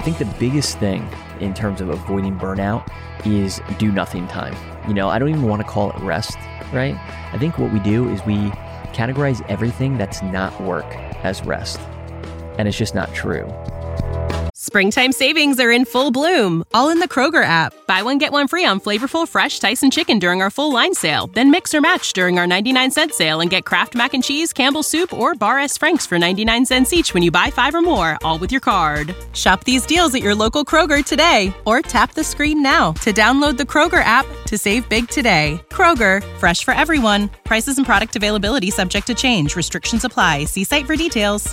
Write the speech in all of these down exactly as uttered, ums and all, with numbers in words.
think the biggest thing in terms of avoiding burnout is do nothing time. You know, I don't even want to call it rest, right? I think what we do is we categorize everything that's not work as rest. And it's just not true. Springtime savings are in full bloom, all in the Kroger app. Buy one, get one free on flavorful, fresh Tyson chicken during our full line sale. Then mix or match during our ninety-nine cent sale and get Kraft Mac and Cheese, Campbell's Soup, or Bar S. Frank's for ninety-nine cents each when you buy five or more, all with your card. Shop these deals at your local Kroger today, or tap the screen now to download the Kroger app to save big today. Kroger, fresh for everyone. Prices and product availability subject to change. Restrictions apply. See site for details.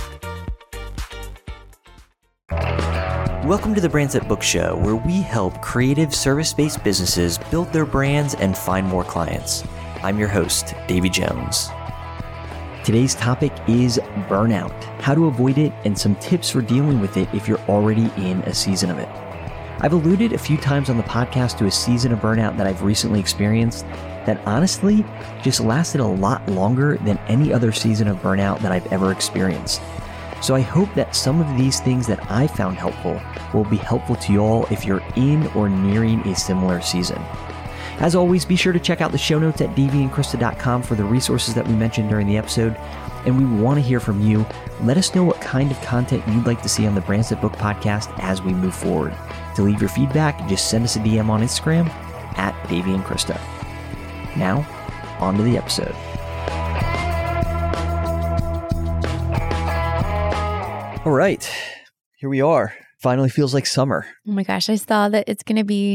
Welcome to the Brands That Book Show, where we help creative service-based businesses build their brands and find more clients. I'm your host, Davey Jones. Today's topic is burnout, how to avoid it, and some tips for dealing with it if you're already in a season of it. I've alluded a few times on the podcast to a season of burnout that I've recently experienced that honestly just lasted a lot longer than any other season of burnout that I've ever experienced. So I hope that some of these things that I found helpful will be helpful to y'all if you're in or nearing a similar season. As always, be sure to check out the show notes at davey and krista dot com for the resources that we mentioned during the episode. And we want to hear from you. Let us know what kind of content you'd like to see on the Brands That Book podcast as we move forward. To leave your feedback, just send us a D M on Instagram at Davey and Krista. Now, on to the episode. All right, here we are. Finally feels like summer. Oh my gosh, I saw that it's going to be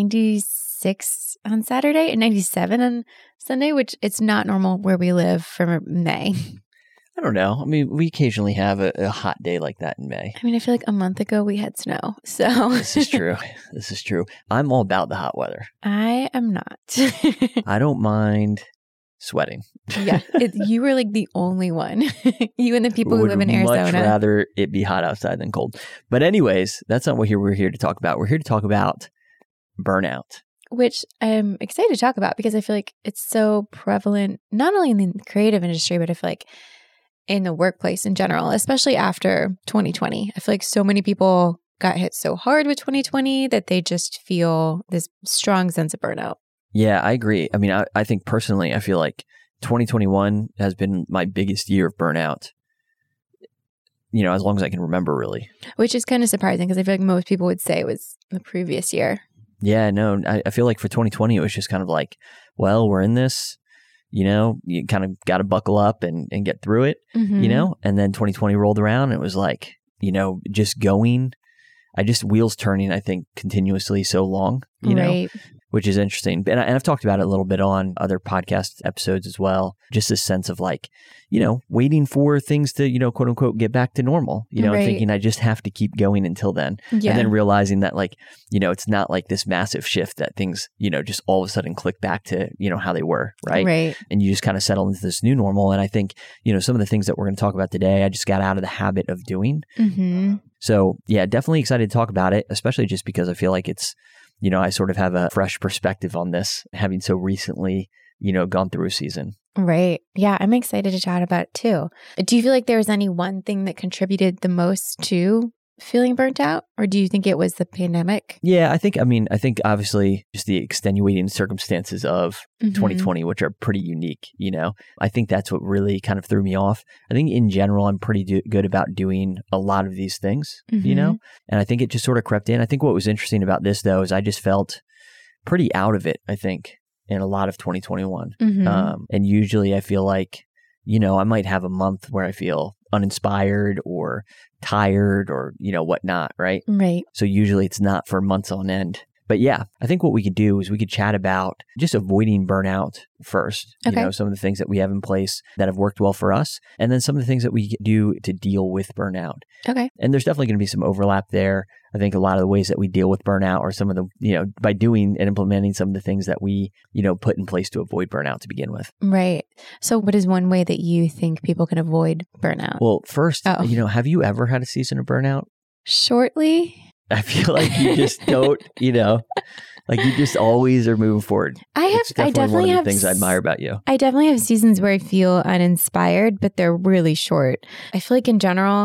ninety-six on Saturday and ninety-seven on Sunday, which it's not normal where we live for May. I don't know. I mean, we occasionally have a, a hot day like that in May. I mean, I feel like a month ago we had snow, so. This is true. This is true. I'm all about the hot weather. I am not. I don't mind sweating. Yeah, it, you were like the only one. You and the people who live in Arizona. Would much rather it be hot outside than cold. But anyways, that's not what here we're here to talk about. We're here to talk about burnout. Which I'm excited to talk about because I feel like it's so prevalent, not only in the creative industry, but I feel like in the workplace in general, especially after twenty twenty. I feel like so many people got hit so hard with twenty twenty that they just feel this strong sense of burnout. Yeah, I agree. I mean, I, I think personally, I feel like twenty twenty-one has been my biggest year of burnout, you know, as long as I can remember, really. Which is kind of surprising because I feel like most people would say it was the previous year. Yeah, no, I, I feel like for twenty twenty, it was just kind of like, well, we're in this, you know, you kind of got to buckle up and, and get through it, mm-hmm. you know, and then twenty twenty rolled around and it was like, you know, just going, I just wheels turning, I think, continuously so long, you right. know. Which is interesting. And, I, and I've talked about it a little bit on other podcast episodes as well. Just this sense of like, you know, waiting for things to, you know, quote unquote, get back to normal, you know, right. thinking I just have to keep going until then. Yeah. And then realizing that like, you know, it's not like this massive shift that things, you know, just all of a sudden click back to, you know, how they were. Right. Right. And you just kind of settle into this new normal. And I think, you know, some of the things that we're going to talk about today, I just got out of the habit of doing. Mm-hmm. So yeah, definitely excited to talk about it, especially just because I feel like it's, you know, I sort of have a fresh perspective on this, having so recently, you know, gone through a season. Right. Yeah, I'm excited to chat about it too. Do you feel like there was any one thing that contributed the most to feeling burnt out? Or do you think it was the pandemic? Yeah, I think, I mean, I think obviously just the extenuating circumstances of mm-hmm. twenty twenty, which are pretty unique, you know, I think that's what really kind of threw me off. I think in general, I'm pretty do- good about doing a lot of these things, mm-hmm. you know, and I think it just sort of crept in. I think what was interesting about this though, is I just felt pretty out of it, I think, in a lot of twenty twenty-one. Mm-hmm. Um, and usually I feel like, you know, I might have a month where I feel uninspired or tired or, you know, whatnot, right? Right. So usually it's not for months on end. But yeah, I think what we could do is we could chat about just avoiding burnout first. Okay. You know, some of the things that we have in place that have worked well for us, and then some of the things that we do to deal with burnout. Okay. And there's definitely going to be some overlap there. I think a lot of the ways that we deal with burnout are some of the, you know, by doing and implementing some of the things that we, you know, put in place to avoid burnout to begin with. Right. So what is one way that you think people can avoid burnout? Well, first, oh. you know, have you ever had a season of burnout? Shortly. I feel like you just don't, you know, like you just always are moving forward. I have, it's definitely I definitely one of the have things I admire about you. I definitely have seasons where I feel uninspired, but they're really short. I feel like in general,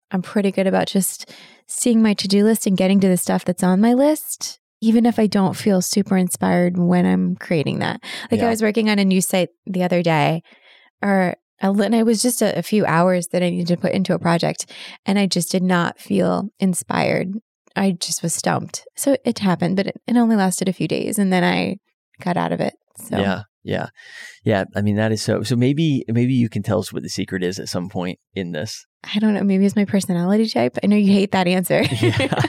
I'm pretty good about just seeing my to-do list and getting to the stuff that's on my list, even if I don't feel super inspired when I'm creating that. Like yeah. I was working on a new site the other day, or and it was just a, a few hours that I needed to put into a project, and I just did not feel inspired. I just was stumped. So it happened, but it, it only lasted a few days, and then I got out of it. So yeah, yeah, yeah. I mean, that is so. So maybe maybe you can tell us what the secret is at some point in this. I don't know. Maybe it's my personality type. I know you hate that answer. yeah.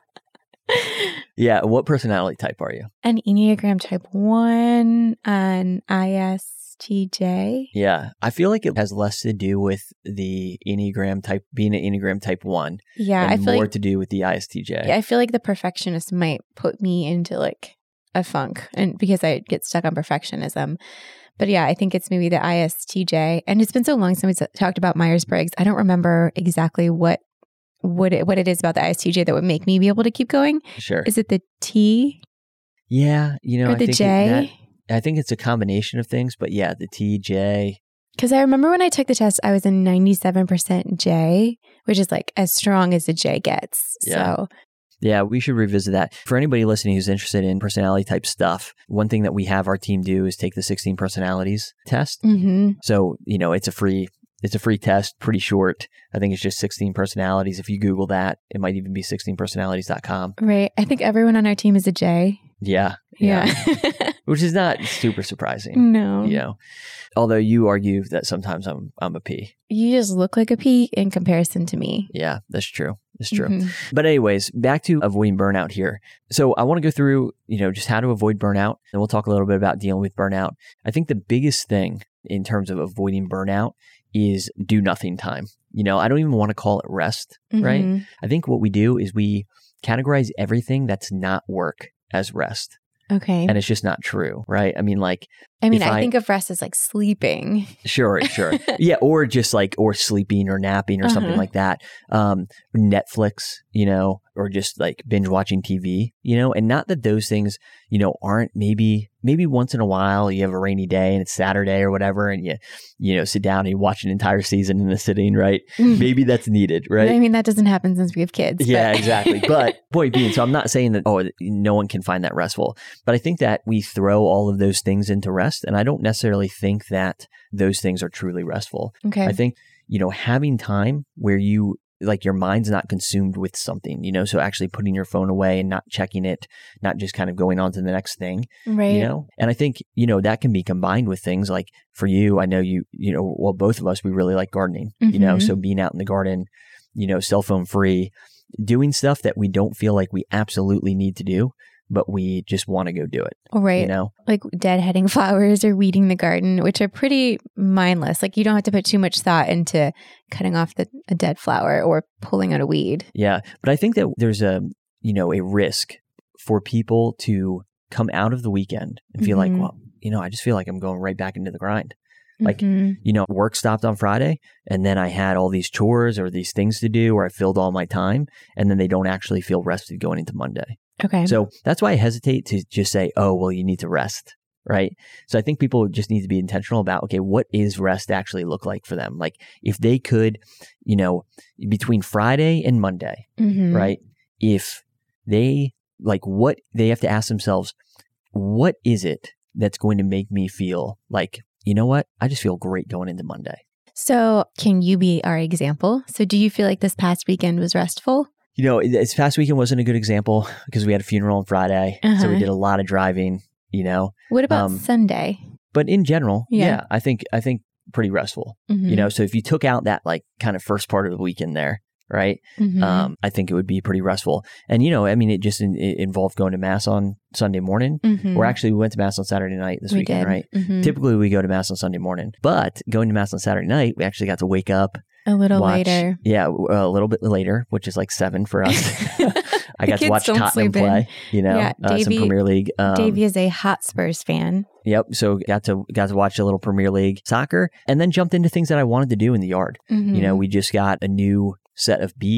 yeah. What personality type are you? An Enneagram type one, an I S T J. Yeah. I feel like it has less to do with the Enneagram type, being an Enneagram type one. Yeah. And I feel more like, to do with the I S T J. Yeah, I feel like the perfectionist might put me into like a funk, and because I get stuck on perfectionism. But yeah, I think it's maybe the I S T J. And it's been so long since we talked about Myers-Briggs. I don't remember exactly what what it, what it is about the I S T J that would make me be able to keep going. Sure. Is it the T? Yeah. You know, or I the think J? That, I think it's a combination of things, but yeah, the T, J. Because I remember when I took the test, I was a ninety-seven percent J, which is like as strong as a J gets. Yeah. So Yeah, we should revisit that. For anybody listening who's interested in personality type stuff, one thing that we have our team do is take the sixteen personalities test. Mm-hmm. So, you know, it's a free it's a free test, pretty short. I think it's just sixteen personalities. If you Google that, it might even be sixteen personalities dot com. Right. I think everyone on our team is a J. Yeah. Yeah. yeah. Which is not super surprising. No. You know, although you argue that sometimes I'm I'm a P. You just look like a P in comparison to me. Yeah, that's true. It's true. Mm-hmm. But anyways, back to avoiding burnout here. So I want to go through, you know, just how to avoid burnout. And we'll talk a little bit about dealing with burnout. I think the biggest thing in terms of avoiding burnout is do nothing time. You know, I don't even want to call it rest, Mm-hmm. right? I think what we do is we categorize everything that's not work as rest. Okay. And it's just not true, right? I mean, like, I mean, if I, I- think of rest as like sleeping. Sure, sure. Yeah, or just like, or sleeping or napping or something Uh-huh. like that. Um, Netflix, you know, or just like binge watching T V, you know, and not that those things, you know, aren't maybe, maybe once in a while you have a rainy day and it's Saturday or whatever and you, you know, sit down and you watch an entire season in a sitting, right? Maybe that's needed, right? I mean, that doesn't happen since we have kids. Yeah, but- exactly. But point being, so I'm not saying that, oh, no one can find that restful, but I think that we throw all of those things into rest. And I don't necessarily think that those things are truly restful. Okay. I think, you know, having time where you, like your mind's not consumed with something, you know, so actually putting your phone away and not checking it, not just kind of going on to the next thing, right. you know, and I think, you know, that can be combined with things like for you, I know you, you know, well, both of us, we really like gardening, you know, Mhm. so being out in the garden, you know, cell phone free, doing stuff that we don't feel like we absolutely need to do, but we just want to go do it, Right. you know? Like deadheading flowers or weeding the garden, which are pretty mindless. Like you don't have to put too much thought into cutting off the, a dead flower or pulling out a weed. Yeah. But I think that there's a, you know, a risk for people to come out of the weekend and feel Mhm. like, well, you know, I just feel like I'm going right back into the grind. Like, Mhm. you know, work stopped on Friday and then I had all these chores or these things to do or I filled all my time and then they don't actually feel rested going into Monday. Okay. So that's why I hesitate to just say, oh, well, you need to rest, right? So I think people just need to be intentional about, okay, what is rest actually look like for them? Like if they could, you know, between Friday and Monday, Mhm. right? If they, like what they have to ask themselves, what is it that's going to make me feel like, you know what? I just feel great going into Monday. So can you be our example? So do you feel like this past weekend was restful? You know, this past weekend wasn't a good example because we had a funeral on Friday. So Uh-huh. we did a lot of driving, you know. What about Um, Sunday? But in general, yeah. Yeah. I think I think pretty restful. Mhm. You know, so if you took out that like kind of first part of the weekend there, right? Mhm. Um, I think it would be pretty restful. And you know, I mean, it just in, it involved going to mass on Sunday morning. Mhm. Or actually, we went to mass on Saturday night this we weekend, did. right? Mhm. Typically, we go to mass on Sunday morning, but going to mass on Saturday night, we actually got to wake up, A little watch, later. yeah, a little bit later, which is like seven for us. I The got to kids watch don't Tottenham sleep in. play, you know, Yeah, uh, some Davey- Premier League. Um, Davey is a hot Spurs fan. Yep. So got to got to watch a little Premier League soccer, and then jumped into things that I wanted to do in the yard. Mhm. You know, we just got a new set of bees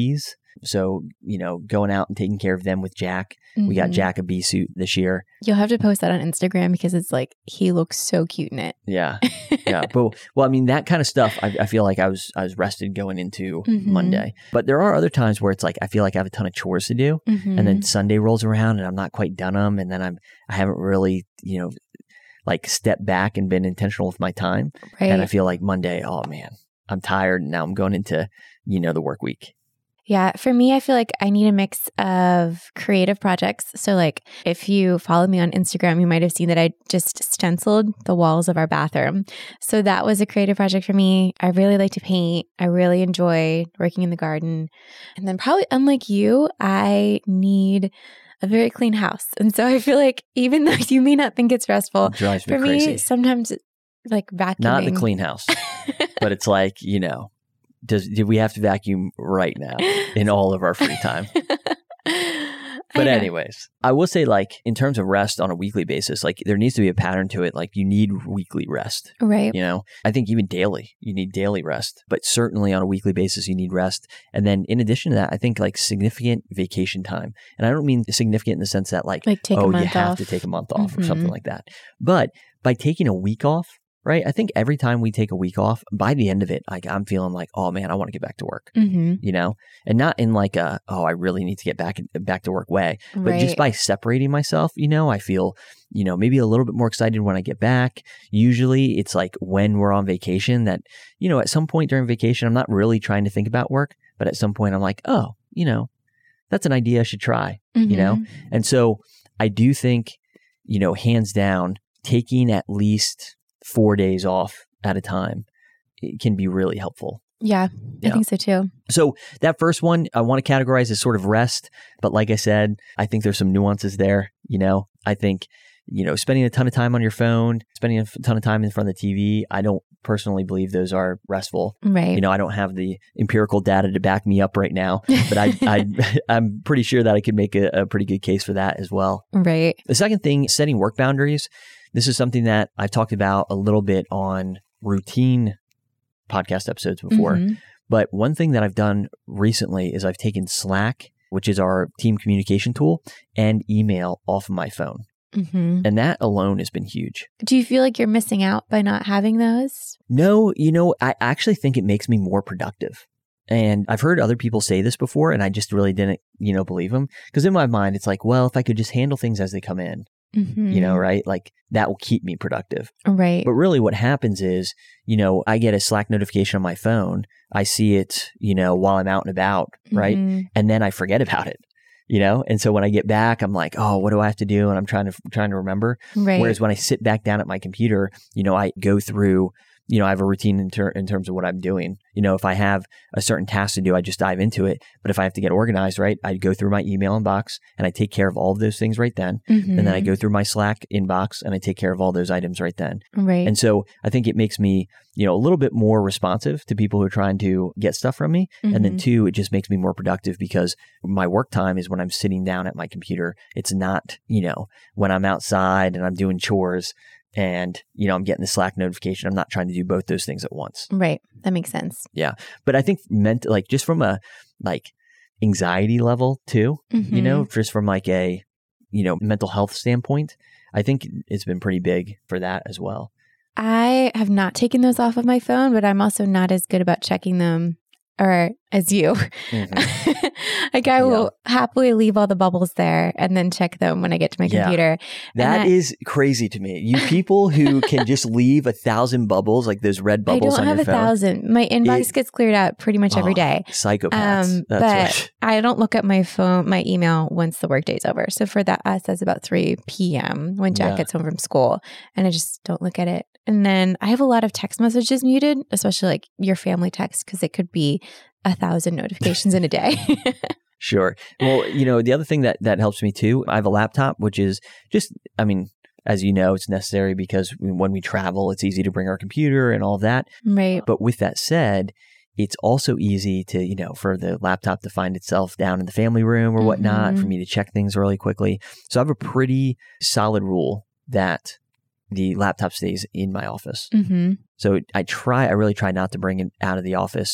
So, you know, going out and taking care of them with Jack. Mm-hmm. We got Jack a bee suit this year. You'll have to post that on Instagram because it's like, he looks so cute in it. Yeah. Yeah. But, well, I mean, that kind of stuff, I, I feel like I was I was rested going into mm-hmm. Monday. But there are other times where it's like, I feel like I have a ton of chores to do. Mm-hmm. And then Sunday rolls around and I'm not quite done them. And then I'm, I haven't really, you know, like stepped back and been intentional with my time. Right. And I feel like Monday, oh man, I'm tired. Now I'm going into, you know, the work week. Yeah. For me, I feel like I need a mix of creative projects. So like if you follow me on Instagram, you might have seen that I just stenciled the walls of our bathroom. So that was a creative project for me. I really like to paint. I really enjoy working in the garden. And then probably unlike you, I need a very clean house. And so I feel like even though you may not think it's restful, It drives me for crazy. me, sometimes like vacuuming. Not the clean house, but it's like, you know, does did we have to vacuum right now in all of our free time? But anyways, I will say, like, in terms of rest on a weekly basis, like there needs to be a pattern to it. Like you need weekly rest, right? You know, I think even daily, you need daily rest, but certainly on a weekly basis, you need rest. And then in addition to that, I think like significant vacation time. And I don't mean significant in the sense that like, like take oh, a month you have off. to take a month off mm-hmm. or something like that. But by taking a week off, right? I think every time we take a week off, by the end of it, like I'm feeling like, oh man, I want to get back to work, mm-hmm. you know, and not in like a, oh, I really need to get back back to work way, but right. just by separating myself, you know, I feel, you know, maybe a little bit more excited when I get back. Usually it's like when we're on vacation that, you know, at some point during vacation, I'm not really trying to think about work, but at some point I'm like, oh, you know, that's an idea I should try, mm-hmm. you know? And so I do think, you know, hands down, taking at least four days off at a time, it can be really helpful. Yeah, yeah, I think so too. So that first one, I want to categorize as sort of rest. But like I said, I think there's some nuances there. You know, I think, you know, spending a ton of time on your phone, spending a ton of time in front of the T V, I don't personally believe those are restful. Right. You know, I don't have the empirical data to back me up right now, but I, I, I'm pretty sure that I could make a, a pretty good case for that as well. Right. The second thing, setting work boundaries. This is something that I've talked about a little bit on routine podcast episodes before. Mm-hmm. But one thing that I've done recently is I've taken Slack, which is our team communication tool, and email off of my phone. Mm-hmm. And that alone has been huge. Do you feel like you're missing out by not having those? No, you know, I actually think it makes me more productive. And I've heard other people say this before, and I just really didn't, you know, believe them. Because in my mind, it's like, well, if I could just handle things as they come in, mm-hmm. you know, right? Like that will keep me productive. Right. But really what happens is, you know, I get a Slack notification on my phone. I see it, you know, while I'm out and about, right? Mm-hmm. And then I forget about it, you know? And so when I get back, I'm like, oh, what do I have to do? And I'm trying to, trying to remember. Right. Whereas when I sit back down at my computer, you know, I go through, you know, I have a routine in, ter- in terms of what I'm doing. You know, if I have a certain task to do, I just dive into it. But if I have to get organized, right, I go through my email inbox and I take care of all of those things right then. Mm-hmm. And then I go through my Slack inbox and I take care of all those items right then. Right. And so I think it makes me, you know, a little bit more responsive to people who are trying to get stuff from me. Mm-hmm. And then two, it just makes me more productive because my work time is when I'm sitting down at my computer. It's not, you know, when I'm outside and I'm doing chores and, you know, I'm getting the Slack notification. I'm not trying to do both those things at once. Right. That makes sense. Yeah. But I think meant like just from a like anxiety level too, Mm-hmm. you know, just from like a, you know, mental health standpoint, I think it's been pretty big for that as well. I have not taken those off of my phone, but I'm also not as good about checking them or as you. Mm-hmm. Like I Yeah. will happily leave all the bubbles there and then check them when I get to my Yeah. computer. That I- is crazy to me. You people who can just leave a thousand bubbles, like those red I bubbles don't on have your a phone. thousand. My inbox It- gets cleared out pretty much every Oh, day. Psychopaths. Um, That's but what. I don't look at my phone, my email once the workday's over. So for that, us, that's about three p.m. when Jack Yeah. gets home from school, and I just don't look at it. And then I have a lot of text messages muted, especially like your family text, because it could be a thousand notifications in a day. Sure. Well, you know, the other thing that, that helps me too, I have a laptop, which is just, I mean, as you know, it's necessary because when we travel, it's easy to bring our computer and all of that. Right. But with that said, it's also easy to, you know, for the laptop to find itself down in the family room or whatnot, Mhm. for me to check things really quickly. So I have a pretty solid rule that the laptop stays in my office. Mm-hmm. So I try, I really try not to bring it out of the office.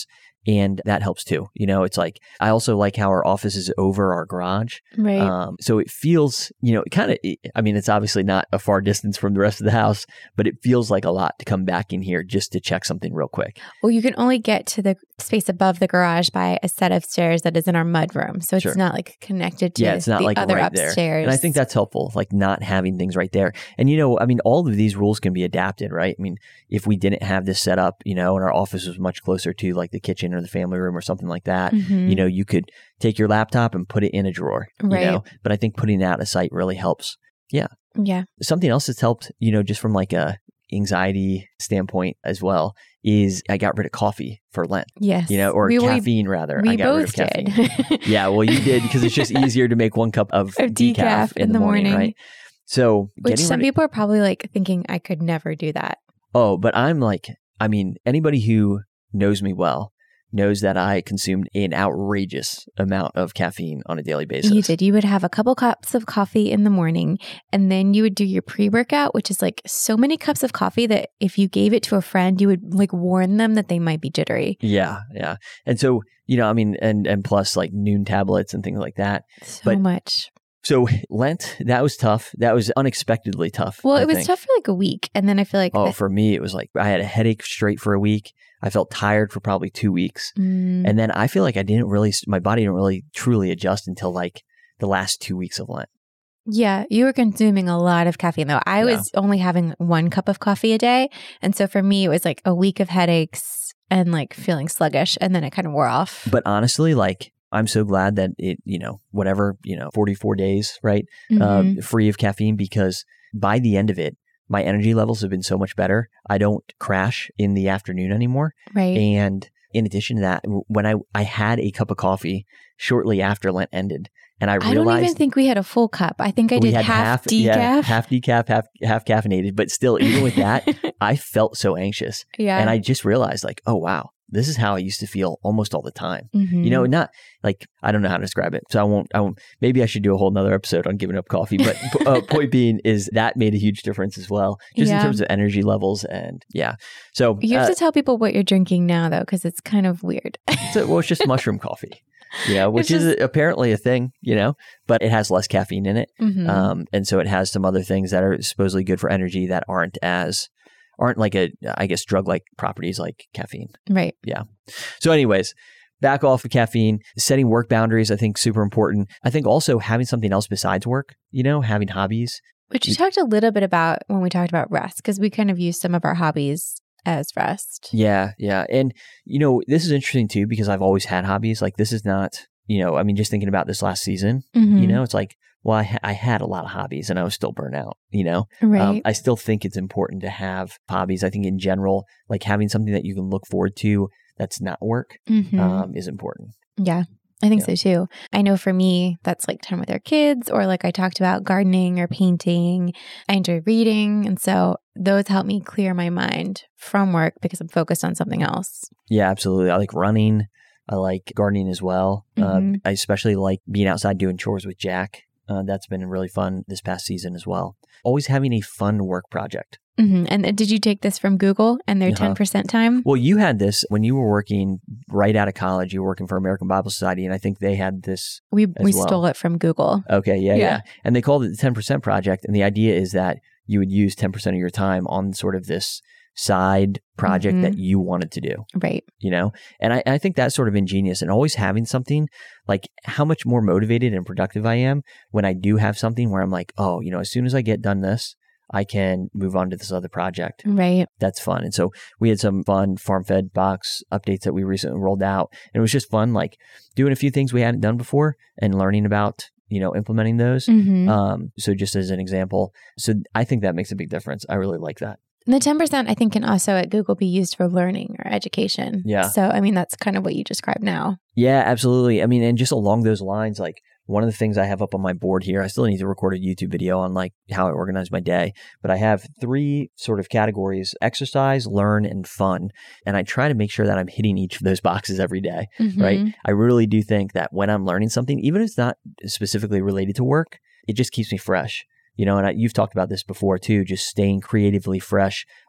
And that helps too. You know, it's like, I also like how our office is over our garage. Right. Um, so it feels, you know, kind of, I mean, it's obviously not a far distance from the rest of the house, but it feels like a lot to come back in here just to check something real quick. Well, you can only get to the space above the garage by a set of stairs that is in our mudroom. So it's Sure. not like connected to Yeah, it's not the like other right upstairs. there. And I think that's helpful, like not having things right there. And, you know, I mean, all of these rules can be adapted, right? I mean, if we didn't have this set up, you know, and our office was much closer to like the kitchen or the family room or something like that, Mhm. you know, you could take your laptop and put it in a drawer, Right. you know, but I think putting it out of sight really helps. Yeah. Yeah. Something else that's helped, you know, just from like a anxiety standpoint as well, is I got rid of coffee for Lent, Yes. you know, or we, caffeine rather. We I got rid of both caffeine. did. Yeah, well, you did because it's just easier to make one cup of, Of decaf, decaf in, the morning, morning. right? So, Which getting some rid of, people are probably like thinking I could never do that. oh, but I'm like, I mean, anybody who knows me well knows that I consumed an outrageous amount of caffeine on a daily basis. You did. You would have a couple cups of coffee in the morning, and then you would do your pre-workout, which is like so many cups of coffee that if you gave it to a friend, you would like warn them that they might be jittery. Yeah, yeah. And so, you know, I mean, and and plus like noon tablets and things like that. So But- much. So Lent, that was tough. That was unexpectedly tough. Well, I it was think. tough for like a week, and then I feel like Oh, that- for me, it was like I had a headache straight for a week. I felt tired for probably two weeks. Mm, And then I feel like I didn't really, my body didn't really truly adjust until like the last two weeks of Lent. yeah, you were consuming a lot of caffeine though. I Yeah. was only having one cup of coffee a day, and so for me, it was like a week of headaches and like feeling sluggish, and then it kind of wore off. But honestly, like, I'm so glad that it, you know, whatever, you know, forty-four days, right? Mhm. Um, free of caffeine, because by the end of it, my energy levels have been so much better. I don't crash in the afternoon anymore. right. And in addition to that, w- when I, I had a cup of coffee shortly after Lent ended, and I I realized don't even think we had a full cup. I think I we did had half, decaf. yeah, half decaf, half half caffeinated. But still, even with that, I felt so anxious, yeah. and I just realized, like, oh wow, this is how I used to feel almost all the time. Mhm. You know, not like, I don't know how to describe it. So I won't, I won't, maybe I should do a whole nother episode on giving up coffee. But uh, point being is that made a huge difference as well, just Yeah. in terms of energy levels. And yeah. So, You have uh, to tell people what you're drinking now, though, because it's kind of weird. so well, it's just mushroom coffee, you know, which It's is just- apparently a thing, you know, but it has less caffeine in it. Mhm. Um, and so it has some other things that are supposedly good for energy that aren't as, aren't like a, I guess, drug-like properties like caffeine. right. So anyways, back off of caffeine, setting work boundaries, I think super important. I think also having something else besides work, you know, having hobbies. Which you You- talked a little bit about when we talked about rest, because we kind of use some of our hobbies as rest. Yeah, yeah. And, you know, this is interesting too, because I've always had hobbies. Like this is not, you know, I mean, just thinking about this last season, Mhm. you know, it's like, well, I, ha- I had a lot of hobbies and I was still burnt out, you know? Right. Um, I still think it's important to have hobbies. I think in general, like having something that you can look forward to that's not work Mhm. um, is important. Yeah, I think Yeah. so too. I know for me, that's like time with our kids, or like I talked about gardening or painting. I enjoy reading. And so those help me clear my mind from work because I'm focused on something else. Yeah, absolutely. I like running. I like gardening as well. Um, Mhm. I especially like being outside doing chores with Jack. Uh, that's been really fun this past season as well. Always having a fun work project. hmm And did you take this from Google and their Uh-huh. ten percent time? Well, you had this when you were working right out of college. You were working for American Bible Society, and I think they had this. We as we well. stole it from Google. Okay, yeah, yeah, Yeah. And they called it the ten percent project. And the idea is that you would use ten percent of your time on sort of this side project Mhm. that you wanted to do. Right. You know, and I, I think that's sort of ingenious, and always having something, like how much more motivated and productive I am when I do have something where I'm like, oh, you know, as soon as I get done this, I can move on to this other project. Right. That's fun. And so we had some fun farm fed box updates that we recently rolled out, and it was just fun, like doing a few things we hadn't done before and learning about, you know, implementing those. hmm Um, so just as an example, so I think that makes a big difference. I really like that. And the ten percent, I think, can also at Google be used for learning or education. Yeah. So, I mean, that's kind of what you described now. Yeah, absolutely. I mean, and just along those lines, like one of the things I have up on my board here, I still need to record a YouTube video on like how I organize my day, but I have three sort of categories: exercise, learn, and fun. And I try to make sure that I'm hitting each of those boxes every day, right? Mhm. I really do think that when I'm learning something, even if it's not specifically related to work, it just keeps me fresh. You know, and I, you've talked about this before too, just staying creatively fresh,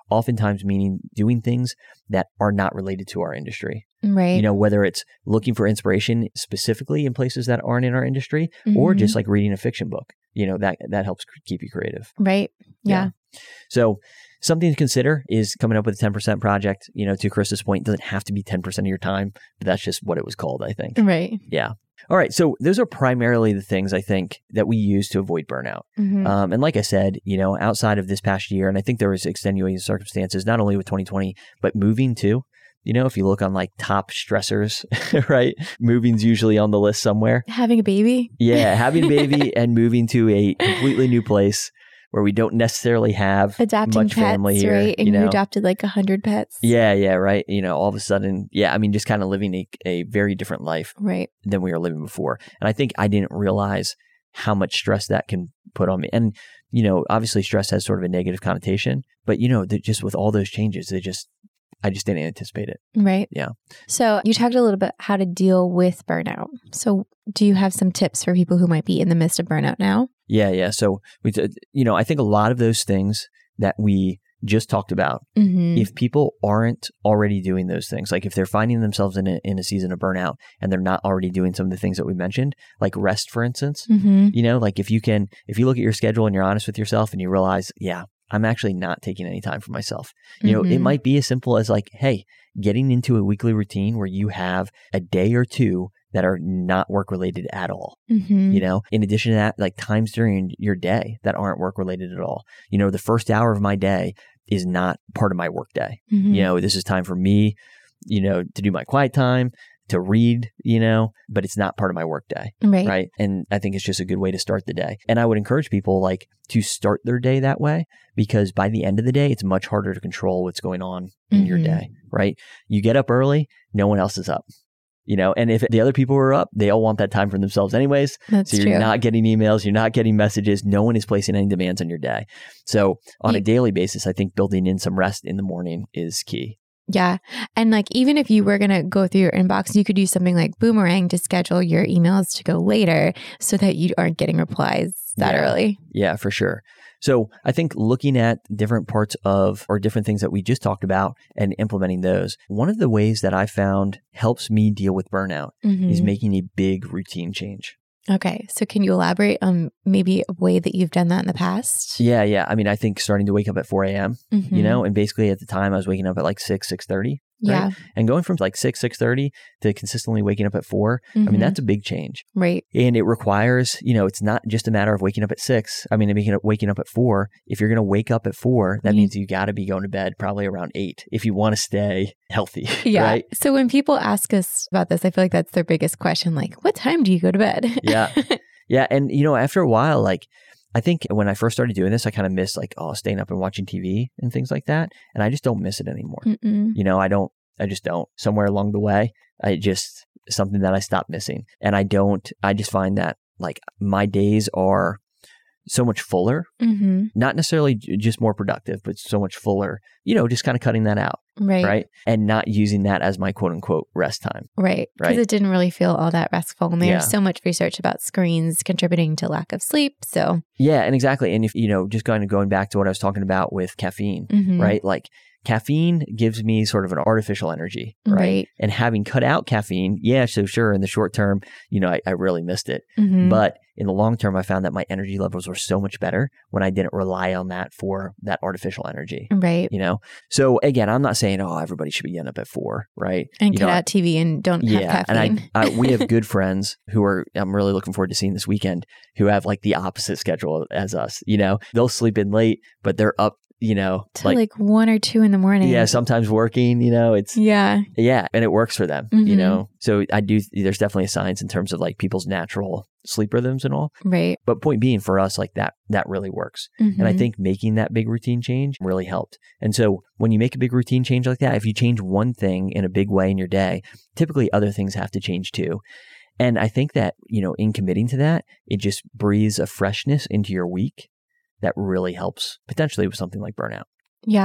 oftentimes meaning doing things that are not related to our industry. Right. You know, whether it's looking for inspiration specifically in places that aren't in our industry, Mm-hmm. or just like reading a fiction book, you know, that, that helps keep you creative. Right. Yeah. Yeah. So something to consider is coming up with a ten percent project. You know, to Krista's point, it doesn't have to be ten percent of your time, but that's just what it was called, I think. Right. Yeah. All right. So those are primarily the things I think that we use to avoid burnout. Mm-hmm. Um, and like I said, you know, outside of this past year, and I think there was extenuating circumstances, not only with twenty twenty, but moving too. You know, if you look on like top stressors, right? Moving's usually on the list somewhere. Having a baby. Yeah. Having a baby and moving to a completely new place where we don't necessarily have Adopting much pets, family here. right? And you you, know? adopted like a hundred pets. Yeah, yeah, right. You know, all of a sudden, yeah, I mean, just kind of living a, a very different life Right. than we were living before. And I think I didn't realize how much stress that can put on me. And, you know, obviously stress has sort of a negative connotation, but, you know, just with all those changes, they just, I just didn't anticipate it. Right. Yeah. So you talked a little bit how to deal with burnout. So do you have some tips for people who might be in the midst of burnout now? Yeah, yeah. So, we, you know, I think a lot of those things that we just talked about, Mm-hmm. if people aren't already doing those things, like if they're finding themselves in a, in a season of burnout and they're not already doing some of the things that we mentioned, like rest, for instance, Mm-hmm. you know, like if you can, if you look at your schedule and you're honest with yourself and you realize, yeah, I'm actually not taking any time for myself. You know, it Mhm. might be as simple as like, hey, getting into a weekly routine where you have a day or two that are not work related at all. Mm-hmm. You know, in addition to that, like times during your day that aren't work related at all. You know, the first hour of my day is not part of my work day. Mm-hmm. You know, this is time for me, you know, to do my quiet time, to read, you know, but it's not part of my work day. Right. Right. And I think it's just a good way to start the day. And I would encourage people like to start their day that way, because by the end of the day, it's much harder to control what's going on in Mhm. your day. Right. You get up early, no one else is up. You know, and if the other people are up, they all want that time for themselves anyways. That's so you're true. not getting emails, you're not getting messages. No one is placing any demands on your day. So on You- a daily basis, I think building in some rest in the morning is key. Yeah. And like, even if you were going to go through your inbox, you could use something like Boomerang to schedule your emails to go later so that you aren't getting replies that Yeah. early. Yeah, for sure. So I think looking at different parts of or different things that we just talked about and implementing those, one of the ways that I found helps me deal with burnout Mhm. is making a big routine change. Okay. So can you elaborate on maybe a way that you've done that in the past? Yeah, yeah. I mean, I think starting to wake up at four a.m., Mhm. you know, and basically at the time I was waking up at like six, six thirty. Yeah. Right? And going from like six, six thirty to consistently waking up at four, I mean, Mhm. that's a big change. Right. And it requires, you know, it's not just a matter of waking up at six. I mean, waking up, waking up at four. If you're going to wake up at four, that Mhm. means you got to be going to bed probably around eight if you want to stay healthy. Yeah. Right? So when people ask us about this, I feel like that's their biggest question. Like, what time do you go to bed? Yeah. Yeah. And, you know, after a while, like, I think when I first started doing this, I kind of missed like, oh, staying up and watching T V and things like that. And I just don't miss it anymore. Mm-mm. You know, I don't, I just don't. Somewhere along the way, I just, something that I stopped missing. And I don't, I just find that like my days are so much fuller, Mm-hmm. not necessarily j- just more productive, but so much fuller, you know, just kind of cutting that out. Right. Right. And not using that as my quote unquote rest time. Right. Because Right. it didn't really feel all that restful. And there's Yeah. so much research about screens contributing to lack of sleep. So, Yeah. And exactly. And if, you know, just kind of going back to what I was talking about with caffeine, mhm. right? Like caffeine gives me sort of an artificial energy, right? Right. And having cut out caffeine, yeah, so sure, in the short term, you know, I, I really missed it. Mhm. But in the long term, I found that my energy levels were so much better when I didn't rely on that for that artificial energy, Right. you know? So again, I'm not saying, oh, everybody should be getting up at four, right? And You cut know, out T V and don't yeah, have caffeine. and I, I we have good friends who are I'm really looking forward to seeing this weekend who have like the opposite schedule as us. You know, they'll sleep in late, but they're up. You know, Till like, like one or two in the morning. yeah, sometimes working. You know, it's Yeah. yeah, and it works for them. You Mhm. know, so I do. There's definitely a science in terms of like people's natural sleep rhythms and all. Right. But point being, for us, like that that really works. And I Mhm. think making that big routine change really helped. And so when you make a big routine change like that, if you change one thing in a big way in your day, typically other things have to change too. And I think that, you know, in committing to that, it just breathes a freshness into your week that really helps potentially with something like burnout. Yeah.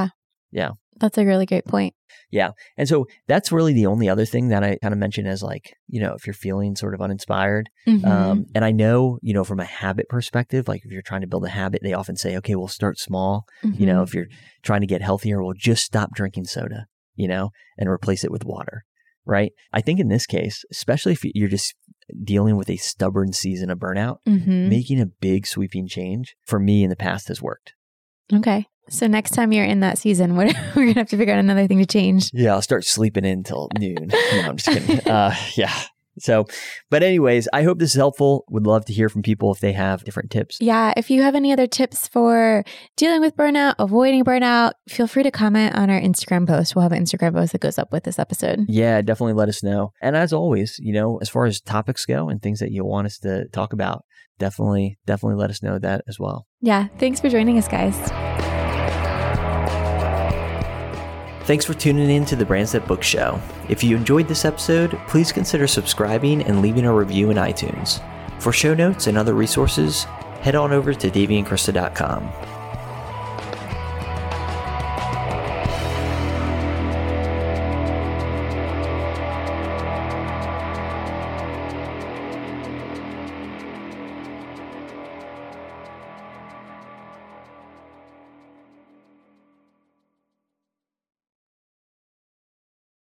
Yeah. That's a really great point. Yeah. And so that's really the only other thing that I kind of mentioned as like, you know, if you're feeling sort of uninspired. Mm-hmm. Um, and I know, you know, from a habit perspective, like if you're trying to build a habit, they often say, okay, we'll start small. Mm-hmm. You know, if you're trying to get healthier, we'll just stop drinking soda, you know, and replace it with water. Right. I think in this case, especially if you're just dealing with a stubborn season of burnout, Mm-hmm. making a big sweeping change for me in the past has worked. Okay. So next time you're in that season, what, we're going to have to figure out another thing to change. Yeah, I'll start sleeping in till noon. No, I'm just kidding. Uh, yeah. So, but anyways, I hope this is helpful. Would love to hear from people if they have different tips. Yeah. If you have any other tips for dealing with burnout, avoiding burnout, feel free to comment on our Instagram post. We'll have an Instagram post that goes up with this episode. Yeah, definitely let us know. And as always, you know, as far as topics go and things that you'll want us to talk about, definitely, definitely let us know that as well. Yeah. Thanks for joining us, guys. Thanks for tuning in to the Brands That Book Show. If you enjoyed this episode, please consider subscribing and leaving a review in iTunes. For show notes and other resources, head on over to davey and krista dot com.